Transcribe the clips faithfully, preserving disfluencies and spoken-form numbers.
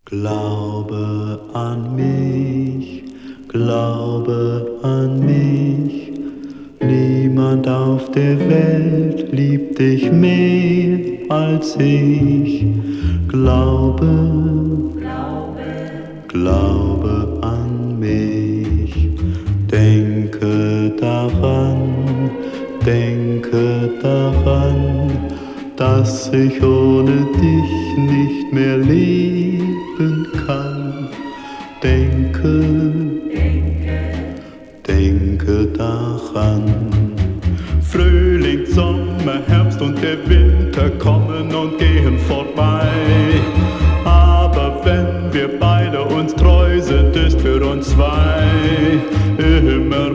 Glaube an mich, glaube an mich. Niemand auf der Welt liebt dich mehr als ich. Glaube, Glaube, glaube an mich. Denke daran, denke daran, dass ich ohne dich nicht mehr leben kann. Denke, denke, denke daran. Frühling, Sommer, Herbst und der Winter kommen und gehen vorbei. Aber wenn wir beide uns treu sind, ist für uns zwei immer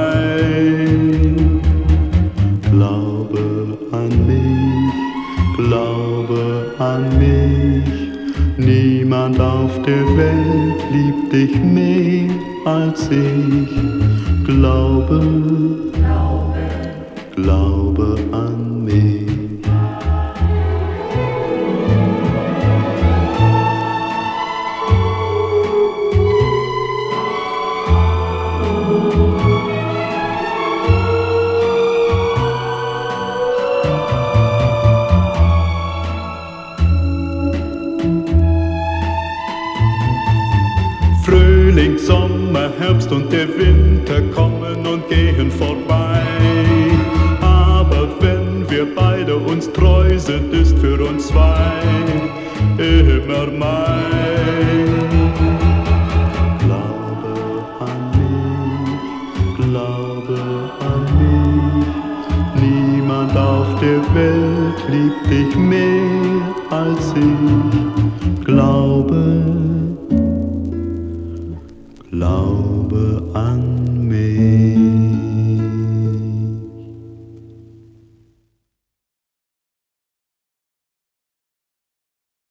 mein. Glaube an mich, glaube an mich. Niemand auf der Welt liebt dich mehr als ich. Glaube, glaube, glaube an mich. Frühling, Sommer, Herbst und der Winter kommen und gehen vorbei. Aber wenn wir beide uns treu sind, ist für uns zwei immer mein. Glaube an mich, glaube an mich. Niemand auf der Welt liebt dich mehr als ich. Glaube, glaube an